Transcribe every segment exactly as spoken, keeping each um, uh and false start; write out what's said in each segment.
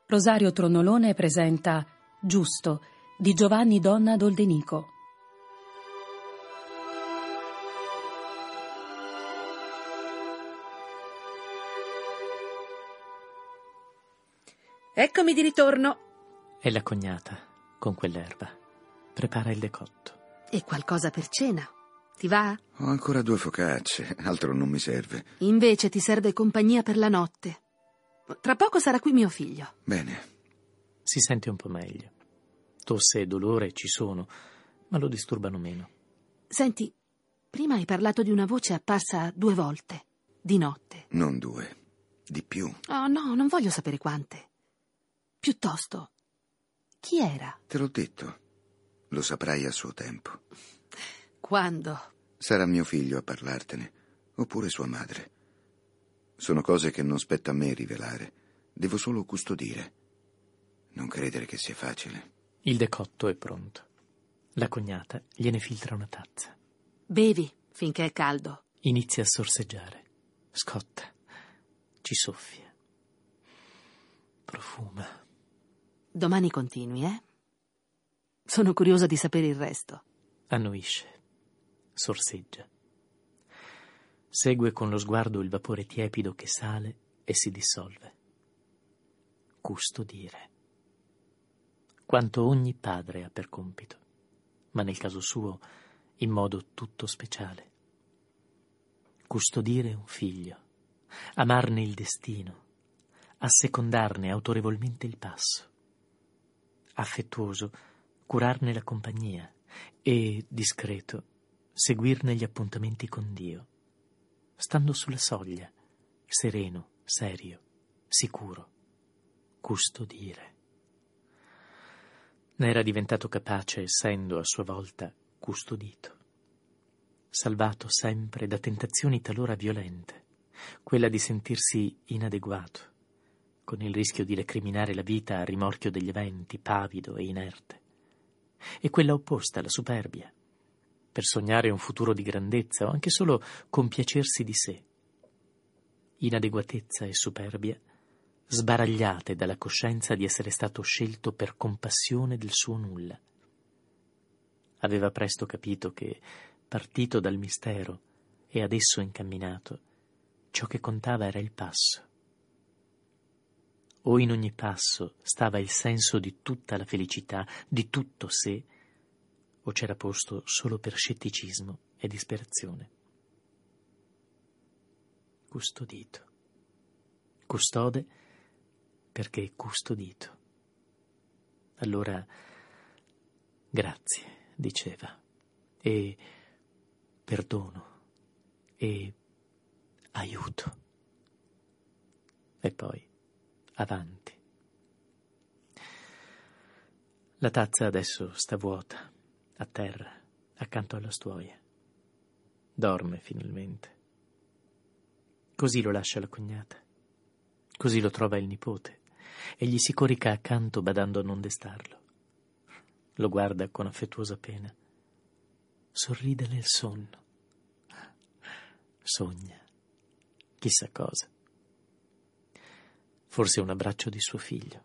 Rosario Tronolone presenta Giusto di Giovanni Donna Doldenico. Eccomi di ritorno. È la cognata, con quell'erba. Prepara il decotto. E qualcosa per cena? Ti va? Ho ancora due focacce, altro non mi serve. Invece ti serve compagnia per la notte. Tra poco sarà qui mio figlio. Bene. Si sente un po' meglio. Tosse e dolore ci sono, ma lo disturbano meno. Senti, prima hai parlato di una voce apparsa due volte, di notte. Non due, di più. Oh no, non voglio sapere quante. Piuttosto, chi era? Te l'ho detto, lo saprai a suo tempo. Quando? Sarà mio figlio a parlartene, oppure sua madre. Sono cose che non spetta a me rivelare, devo solo custodire. Non credere che sia facile. Il decotto è pronto. La cognata gliene filtra una tazza. Bevi finché è caldo. Inizia a sorseggiare. Scotta. Ci soffia. Profuma. Domani continui, eh? Sono curiosa di sapere il resto. Annuisce. Sorseggia. Segue con lo sguardo il vapore tiepido che sale e si dissolve. Custodire. Quanto ogni padre ha per compito, ma nel caso suo in modo tutto speciale. Custodire un figlio, amarne il destino, assecondarne autorevolmente il passo. Affettuoso, curarne la compagnia e, discreto, seguirne gli appuntamenti con Dio, stando sulla soglia, sereno, serio, sicuro, custodire. Ne era diventato capace essendo a sua volta custodito, salvato sempre da tentazioni talora violente, quella di sentirsi inadeguato, con il rischio di recriminare la vita a rimorchio degli eventi, pavido e inerte, e quella opposta, la superbia, per sognare un futuro di grandezza o anche solo compiacersi di sé. Inadeguatezza e superbia sbaragliate dalla coscienza di essere stato scelto per compassione del suo nulla. Aveva presto capito che, partito dal mistero e ad esso incamminato, ciò che contava era il passo. O in ogni passo stava il senso di tutta la felicità, di tutto sé, o c'era posto solo per scetticismo e disperazione. Custodito. Custode perché è custodito. Allora, grazie, diceva, e perdono, e aiuto. E poi, avanti. La tazza adesso sta vuota, a terra, accanto alla stuoia. Dorme finalmente. Così lo lascia la cognata. Così lo trova il nipote e gli si corica accanto badando a non destarlo. Lo guarda con affettuosa pena. Sorride nel sonno. Sogna. Chissà cosa. Forse un abbraccio di suo figlio.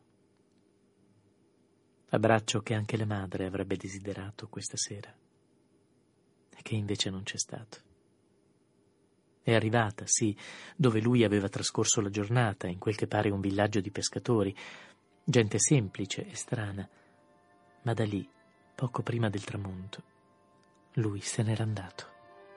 Abbraccio che anche la madre avrebbe desiderato questa sera e che invece non c'è stato. È arrivata, sì, dove lui aveva trascorso la giornata, in quel che pare un villaggio di pescatori, gente semplice e strana, ma da lì, poco prima del tramonto, lui se n'era andato.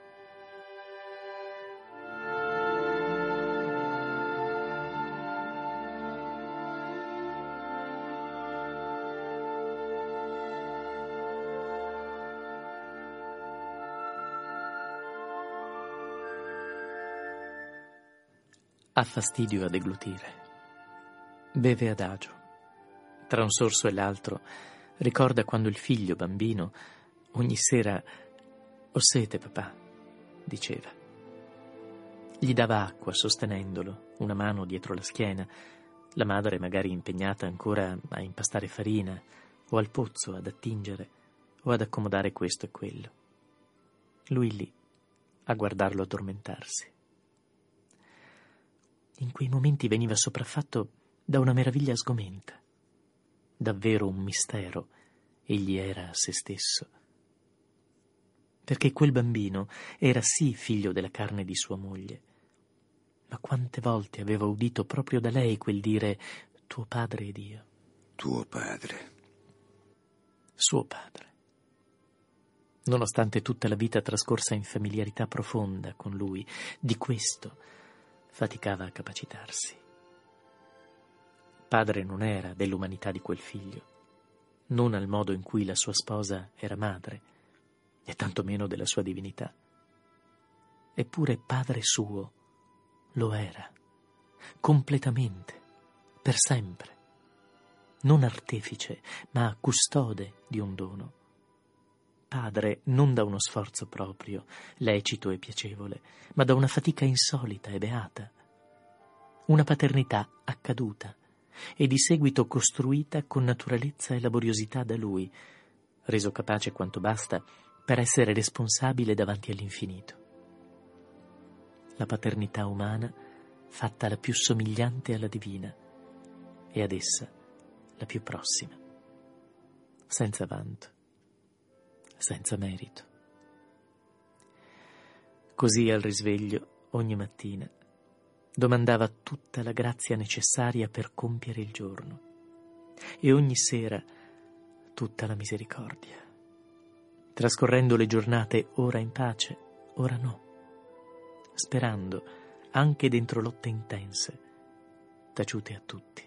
Ha fastidio a deglutire. Beve adagio. Tra un sorso e l'altro ricorda quando il figlio, bambino, ogni sera «Ho sete, papà», diceva. Gli dava acqua sostenendolo, una mano dietro la schiena, la madre magari impegnata ancora a impastare farina o al pozzo ad attingere o ad accomodare questo e quello. Lui lì, a guardarlo addormentarsi. In quei momenti veniva sopraffatto da una meraviglia sgomenta. Davvero un mistero egli era a se stesso. Perché quel bambino era sì figlio della carne di sua moglie, ma quante volte aveva udito proprio da lei quel dire tuo padre ed io. Tuo padre. Suo padre. Nonostante tutta la vita trascorsa in familiarità profonda con lui, di questo faticava a capacitarsi. Padre non era dell'umanità di quel figlio, non al modo in cui la sua sposa era madre, e tantomeno della sua divinità. Eppure padre suo lo era, completamente, per sempre, non artefice, ma custode di un dono. Padre non da uno sforzo proprio, lecito e piacevole, ma da una fatica insolita e beata. Una paternità accaduta e di seguito costruita con naturalezza e laboriosità da lui, reso capace quanto basta per essere responsabile davanti all'infinito. La paternità umana fatta la più somigliante alla divina e ad essa la più prossima, senza vanto, senza merito. Così al risveglio, ogni mattina, domandava tutta la grazia necessaria per compiere il giorno e ogni sera tutta la misericordia, trascorrendo le giornate ora in pace, ora no, sperando anche dentro lotte intense, taciute a tutti.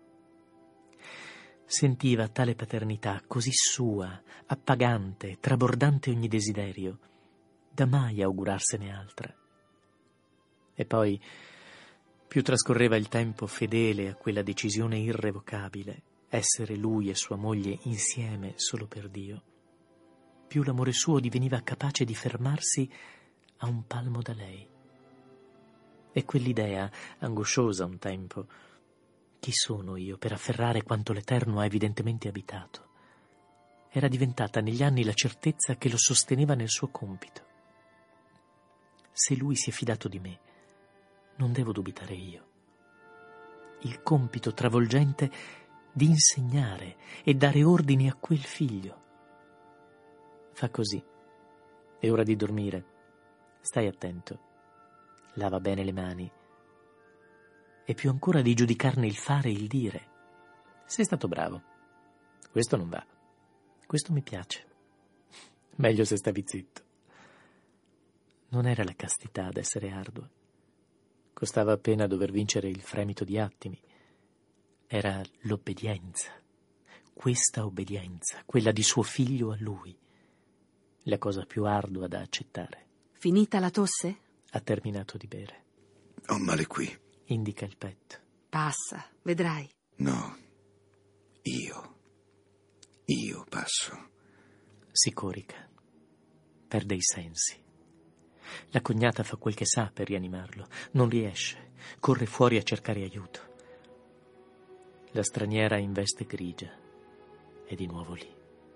Sentiva tale paternità così sua, appagante, trabordante ogni desiderio, da mai augurarsene altra. E poi, più trascorreva il tempo fedele a quella decisione irrevocabile, essere lui e sua moglie insieme solo per Dio, più l'amore suo diveniva capace di fermarsi a un palmo da lei. E quell'idea, angosciosa un tempo, chi sono io per afferrare quanto l'Eterno ha evidentemente abitato, era diventata negli anni la certezza che lo sosteneva nel suo compito. Se lui si è fidato di me, non devo dubitare io. Il compito travolgente di insegnare e dare ordini a quel figlio. Fa così. È ora di dormire. Stai attento. Lava bene le mani. E più ancora di giudicarne il fare e il dire. Sei stato bravo. Questo non va. Questo mi piace. Meglio se stavi zitto. Non era la castità ad essere ardua. Costava appena dover vincere il fremito di attimi. Era l'obbedienza. Questa obbedienza, quella di suo figlio a lui. La cosa più ardua da accettare. Finita la tosse? Ha terminato di bere. Ho male qui. Indica il petto. Passa, vedrai. No, io. Io passo. Si corica. Perde i sensi. La cognata fa quel che sa per rianimarlo. Non riesce. Corre fuori a cercare aiuto. La straniera in veste grigia è di nuovo lì.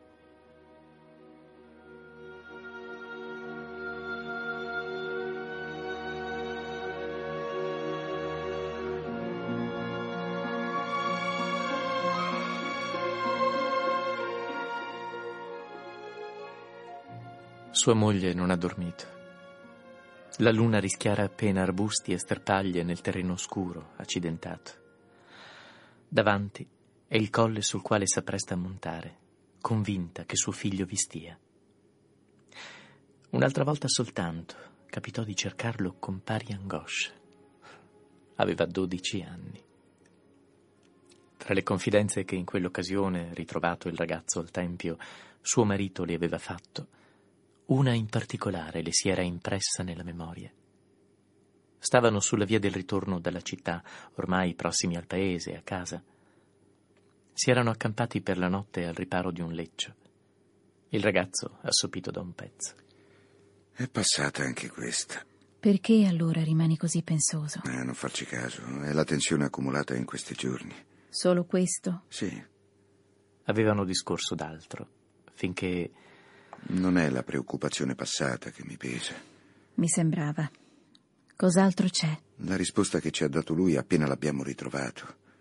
Sua moglie non ha dormito. La luna rischiara appena arbusti e sterpaglie nel terreno scuro, accidentato. Davanti è il colle sul quale s'appresta a montare, convinta che suo figlio vi stia. Un'altra volta soltanto capitò di cercarlo con pari angoscia. Aveva dodici anni. Tra le confidenze che in quell'occasione, ritrovato il ragazzo al tempio, suo marito le aveva fatto, una in particolare le si era impressa nella memoria. Stavano sulla via del ritorno dalla città, ormai prossimi al paese, a casa. Si erano accampati per la notte al riparo di un leccio. Il ragazzo assopito da un pezzo. È passata anche questa. Perché allora rimani così pensoso? Eh, non farci caso, è la tensione accumulata in questi giorni. Solo questo? Sì. Avevano discorso d'altro, finché... Non è la preoccupazione passata che mi pesa. Mi sembrava. Cos'altro c'è? La risposta che ci ha dato lui appena l'abbiamo ritrovato.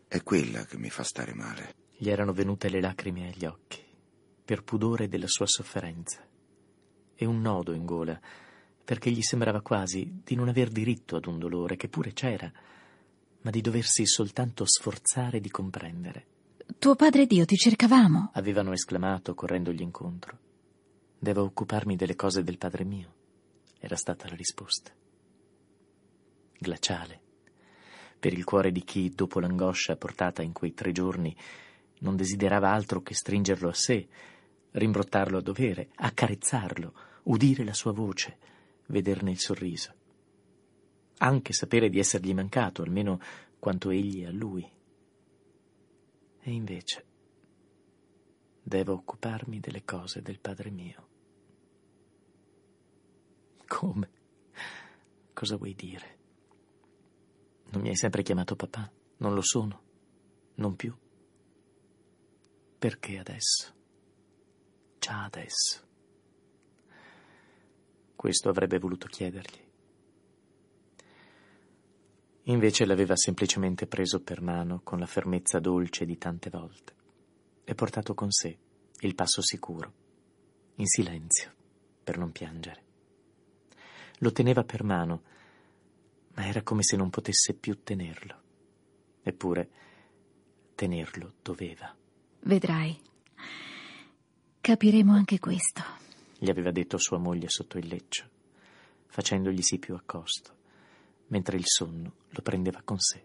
È quella che mi fa stare male. Gli erano venute le lacrime agli occhi, per pudore della sua sofferenza, e un nodo in gola, perché gli sembrava quasi di non aver diritto ad un dolore che pure c'era, ma di doversi soltanto sforzare di comprendere. Tuo padre ed io ti cercavamo, Avevano esclamato correndogli incontro. Devo occuparmi delle cose del padre mio, era stata la risposta. Glaciale, per il cuore di chi, dopo l'angoscia portata in quei tre giorni, non desiderava altro che stringerlo a sé, rimbrottarlo a dovere, accarezzarlo, udire la sua voce, vederne il sorriso. Anche sapere di essergli mancato, almeno quanto egli a lui. E invece devo occuparmi delle cose del padre mio. Come? Cosa vuoi dire? Non mi hai sempre chiamato papà? Non lo sono? Non più? Perché adesso? Già adesso? Questo avrebbe voluto chiedergli. Invece l'aveva semplicemente preso per mano con la fermezza dolce di tante volte e portato con sé il passo sicuro, in silenzio, per non piangere. Lo teneva per mano, ma era come se non potesse più tenerlo. Eppure tenerlo doveva. vedrai. Capiremo anche questo. Gli aveva detto sua moglie sotto il leccio, facendoglisi più accosto, mentre il sonno lo prendeva con sé.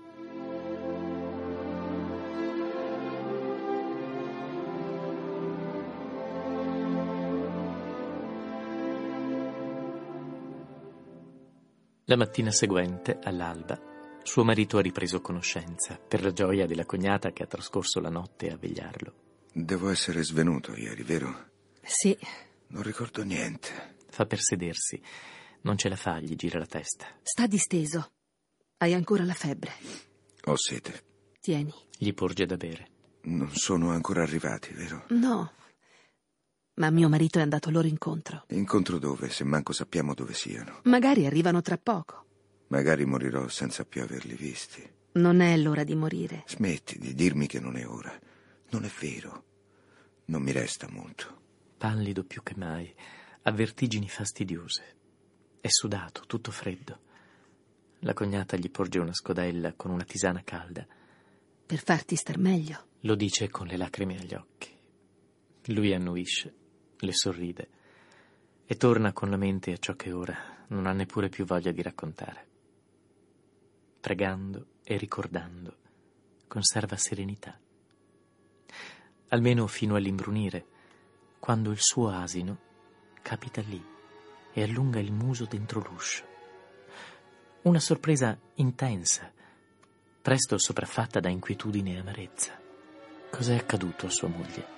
La mattina seguente, all'alba, suo marito ha ripreso conoscenza, per la gioia della cognata che ha trascorso la notte a vegliarlo. Devo essere svenuto ieri, vero? Sì. Non ricordo niente. Fa per sedersi. Non ce la fa, gli gira la testa. Sta disteso. Hai ancora la febbre. Ho sete. Tieni. Gli porge da bere. Non sono ancora arrivati, vero? No. Ma mio marito è andato loro incontro. Incontro dove, se manco sappiamo dove siano? Magari arrivano tra poco. Magari morirò senza più averli visti. Non è l'ora di morire. Smetti di dirmi che non è ora. Non è vero. Non mi resta molto. Pallido più che mai, ha vertigini fastidiose. È sudato, tutto freddo. La cognata gli porge una scodella con una tisana calda. Per farti star meglio. Lo dice con le lacrime agli occhi. Lui annuisce, le sorride e torna con la mente a ciò che ora non ha neppure più voglia di raccontare. Pregando e ricordando, conserva serenità. Almeno fino all'imbrunire, quando il suo asino capita lì e allunga il muso dentro l'uscio. Una sorpresa intensa, presto sopraffatta da inquietudine e amarezza. Cos'è accaduto a sua moglie?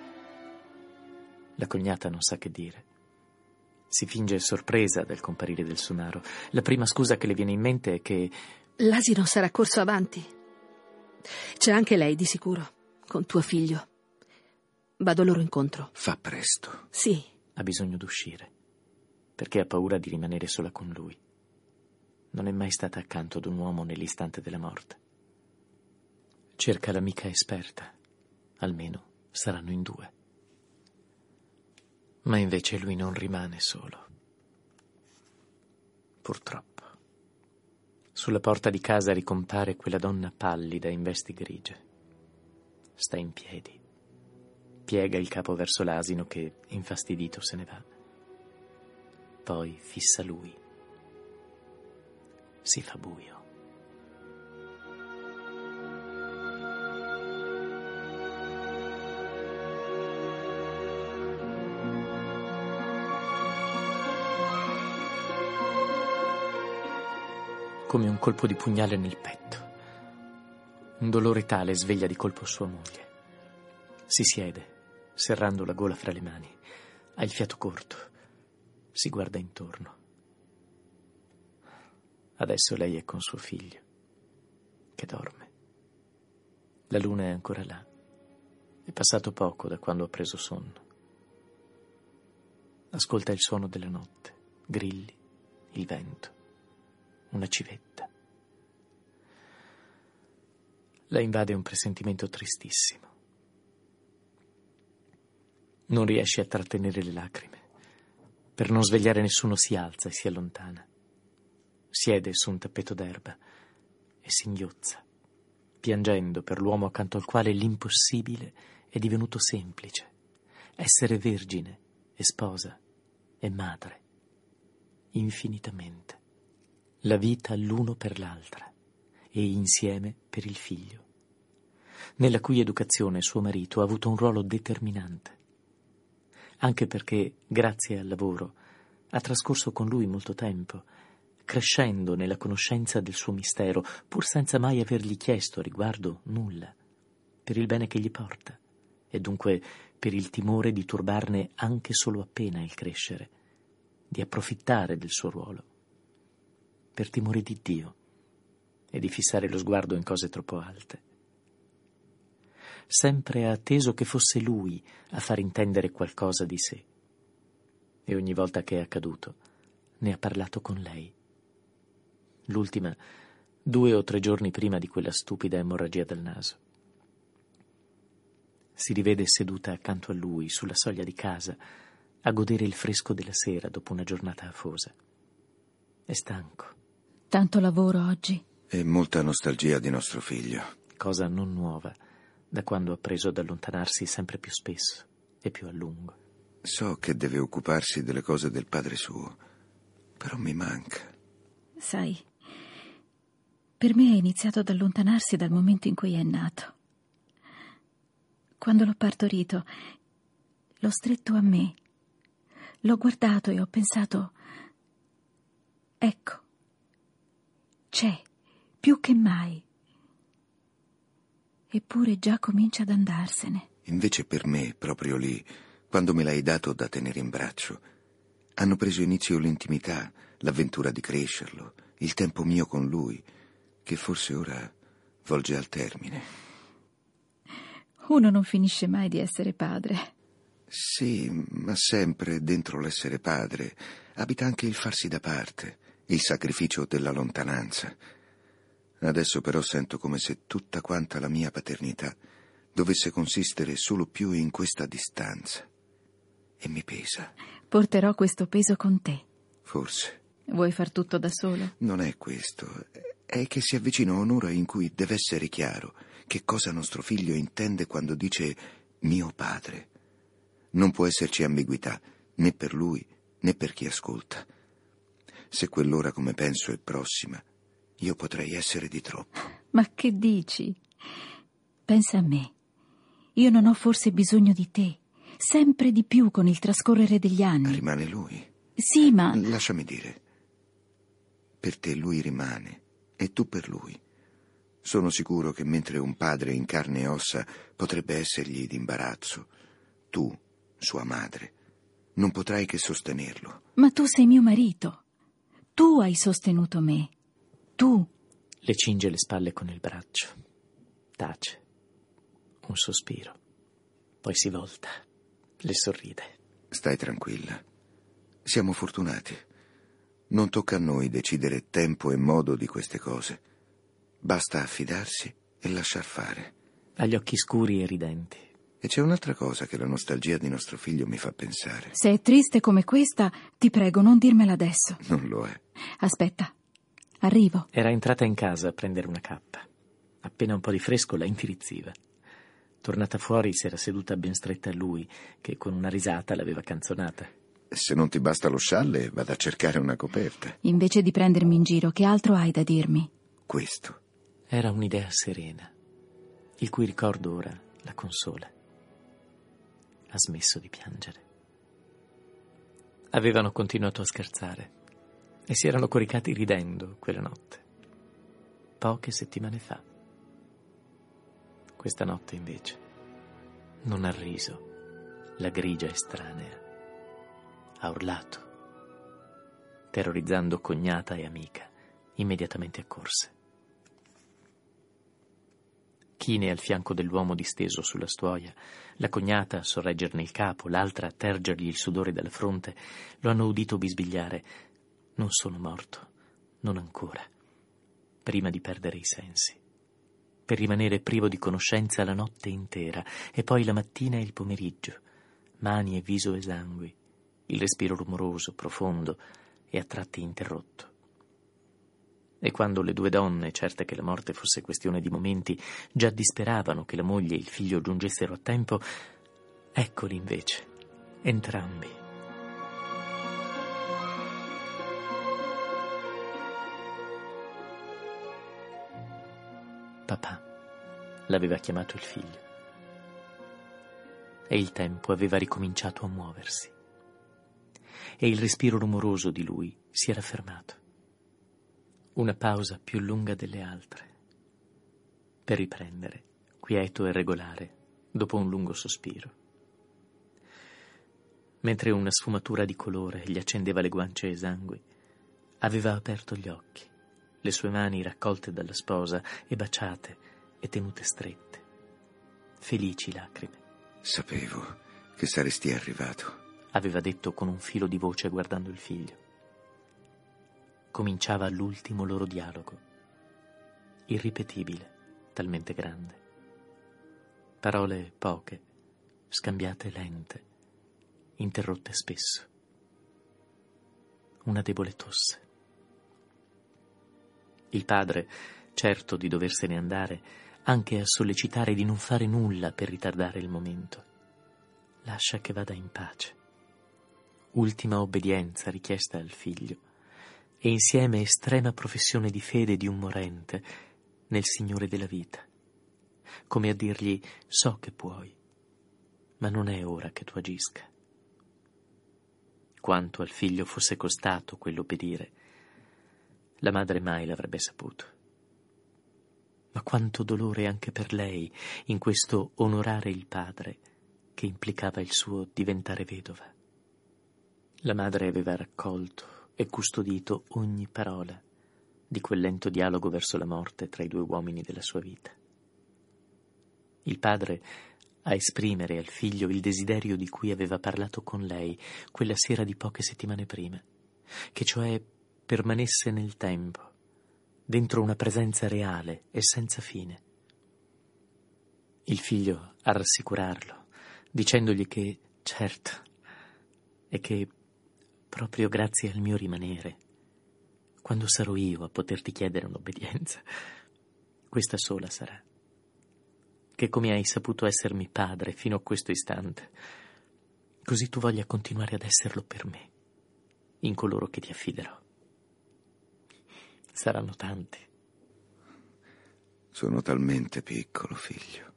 La cognata non sa che dire. Si finge sorpresa dal comparire del somaro. La prima scusa che le viene in mente è che... L'asino sarà corso avanti. C'è anche lei, di sicuro, con tuo figlio. Vado loro incontro. Fa presto. Sì. Ha bisogno d'uscire, perché ha paura di rimanere sola con lui. Non è mai stata accanto ad un uomo nell'istante della morte. Cerca l'amica esperta. Almeno saranno in due. Ma invece lui non rimane solo. Purtroppo. Sulla porta di casa ricompare quella donna pallida in vesti grigie. Sta in piedi. Piega il capo verso l'asino che, infastidito, se ne va. Poi fissa lui. Si fa buio. Come un colpo di pugnale nel petto. Un dolore tale sveglia di colpo sua moglie. Si siede, serrando la gola fra le mani. Ha il fiato corto. Si guarda intorno. Adesso lei è con suo figlio, che dorme. La luna è ancora là. È passato poco da quando ha preso sonno. Ascolta il suono della notte, grilli, il vento. Una civetta. la invade un presentimento tristissimo. Non riesce a trattenere le lacrime. Per non svegliare nessuno si alza e si allontana. Siede su un tappeto d'erba e singhiozza, piangendo per l'uomo accanto al quale l'impossibile è divenuto semplice. Essere vergine e sposa e madre, infinitamente. La vita l'uno per l'altra e insieme per il figlio, nella cui educazione suo marito ha avuto un ruolo determinante, anche perché, grazie al lavoro, ha trascorso con lui molto tempo, crescendo nella conoscenza del suo mistero, pur senza mai avergli chiesto a riguardo nulla, per il bene che gli porta, e dunque per il timore di turbarne anche solo appena il crescere, di approfittare del suo ruolo, per timore di Dio e di fissare lo sguardo in cose troppo alte. Sempre ha atteso che fosse lui a far intendere qualcosa di sé, e ogni volta che è accaduto ne ha parlato con lei. L'ultima, due o tre giorni prima di quella stupida emorragia del naso. Si rivede seduta accanto a lui sulla soglia di casa a godere il fresco della sera dopo una giornata afosa. È stanco. Tanto lavoro oggi. E molta nostalgia di nostro figlio. Cosa non nuova da quando ha preso ad allontanarsi sempre più spesso e più a lungo. So che deve occuparsi delle cose del padre suo, però mi manca. Sai, per me è iniziato ad allontanarsi dal momento in cui è nato. Quando l'ho partorito, l'ho stretto a me, l'ho guardato e ho pensato: ecco, c'è, più che mai. Eppure già comincia ad andarsene. Invece per me, proprio lì, quando me l'hai dato da tenere in braccio, hanno preso inizio l'intimità, l'avventura di crescerlo, il tempo mio con lui, che forse ora volge al termine. Uno non finisce mai di essere padre. Sì, ma sempre dentro l'essere padre abita anche il farsi da parte, il sacrificio della lontananza. Adesso però sento come se tutta quanta la mia paternità dovesse consistere solo più in questa distanza. E mi pesa. Porterò questo peso con te. Forse. Vuoi far tutto da solo? Non è questo. È che si avvicina un'ora in cui deve essere chiaro che cosa nostro figlio intende quando dice mio padre. Non può esserci ambiguità, né per lui, né per chi ascolta. Se quell'ora, come penso, è prossima, io potrei essere di troppo. Ma che dici? Pensa a me. Io non ho forse bisogno di te, sempre di più con il trascorrere degli anni. Rimane lui. Sì, ma... Lasciami dire. Per te lui rimane, e tu per lui. Sono sicuro che mentre un padre in carne e ossa potrebbe essergli d'imbarazzo, tu, sua madre, non potrai che sostenerlo. Ma tu sei mio marito. Tu hai sostenuto me. Tu. Le cinge le spalle con il braccio. Tace. Un sospiro. Poi si volta. Le sorride. Stai tranquilla. Siamo fortunati. Non tocca a noi decidere tempo e modo di queste cose. Basta affidarsi e lasciar fare. Ha gli occhi scuri e ridenti. E c'è un'altra cosa che la nostalgia di nostro figlio mi fa pensare. Se è triste come questa, ti prego, non dirmela adesso. Non lo è. Aspetta, arrivo. Era entrata in casa a prendere una cappa. Appena un po' di fresco la intirizziva. Tornata fuori si era seduta ben stretta a lui, che con una risata l'aveva canzonata. Se non ti basta lo scialle, vado a cercare una coperta. Invece di prendermi in giro, che altro hai da dirmi? Questo. Era un'idea serena, il cui ricordo ora la consola. Ha smesso di piangere. Avevano continuato a scherzare e si erano coricati ridendo quella notte, poche settimane fa. Questa notte, invece, non ha riso la grigia estranea. Ha urlato, terrorizzando cognata e amica, immediatamente accorse. Chine al fianco dell'uomo disteso sulla stuoia, la cognata a sorreggerne il capo, l'altra a tergergli il sudore dalla fronte, lo hanno udito bisbigliare: non sono morto, non ancora, prima di perdere i sensi. per rimanere privo di conoscenza la notte intera, e poi la mattina e il pomeriggio, mani e viso esangui, il respiro rumoroso, profondo e a tratti interrotto. E quando le due donne, certe che la morte fosse questione di momenti, già disperavano che la moglie e il figlio giungessero a tempo, eccoli invece, entrambi. Papà l'aveva chiamato il figlio, e il tempo aveva ricominciato a muoversi, e il respiro rumoroso di lui si era fermato. Una pausa più lunga delle altre, per riprendere, quieto e regolare, dopo un lungo sospiro. Mentre una sfumatura di colore gli accendeva le guance esangui, aveva aperto gli occhi, le sue mani raccolte dalla sposa e baciate e tenute strette, felici lacrime. Sapevo che saresti arrivato, aveva detto con un filo di voce guardando il figlio. Cominciava l'ultimo loro dialogo, irripetibile, talmente grande. Parole poche, scambiate lente, interrotte spesso. Una debole tosse. Il padre, certo di doversene andare, anche a sollecitare di non fare nulla per ritardare il momento. Lascia che vada in pace. Ultima obbedienza richiesta al figlio, e insieme estrema professione di fede di un morente nel Signore della vita, come a dirgli: so che puoi, ma non è ora che tu agisca. Quanto al figlio fosse costato quell'obbedire, la madre mai l'avrebbe saputo. Ma quanto dolore anche per lei in questo onorare il padre che implicava il suo diventare vedova. La madre aveva raccolto e custodito ogni parola di quel lento dialogo verso la morte tra i due uomini della sua vita. Il padre a esprimere al figlio il desiderio di cui aveva parlato con lei quella sera di poche settimane prima, che cioè permanesse nel tempo, dentro una presenza reale e senza fine. Il figlio a rassicurarlo, dicendogli che, certo, e che proprio grazie al mio rimanere, quando sarò io a poterti chiedere un'obbedienza, questa sola sarà, che come hai saputo essermi padre fino a questo istante, così tu voglia continuare ad esserlo per me, in coloro che ti affiderò. Saranno tanti. Sono talmente piccolo, figlio.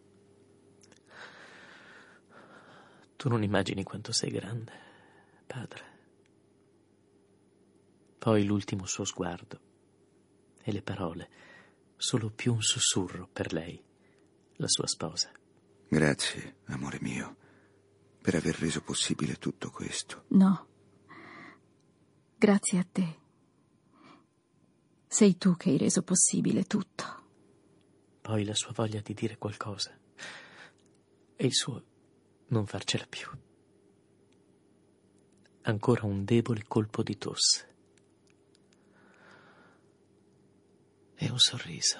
Tu non immagini quanto sei grande, padre. Poi l'ultimo suo sguardo e le parole, solo più un sussurro per lei, la sua sposa. Grazie, amore mio, per aver reso possibile tutto questo. No, grazie a te. Sei tu che hai reso possibile tutto. Poi la sua voglia di dire qualcosa e il suo non farcela più. Ancora un debole colpo di tosse e un sorriso.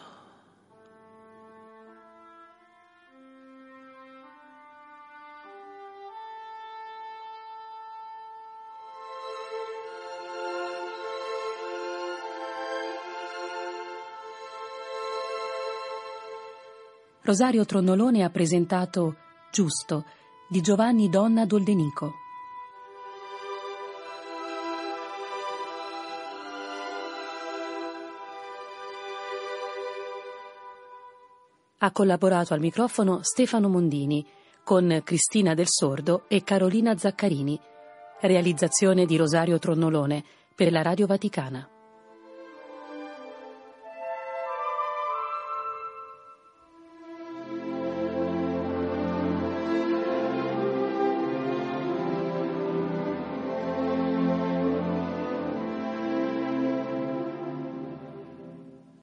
Rosario Tronnolone ha presentato Giusto di Giovanni Donna Doldenico. Ha collaborato al microfono Stefano Mondini con Cristina Del Sordo e Carolina Zaccarini. Realizzazione di Rosario Tronnolone per la Radio Vaticana.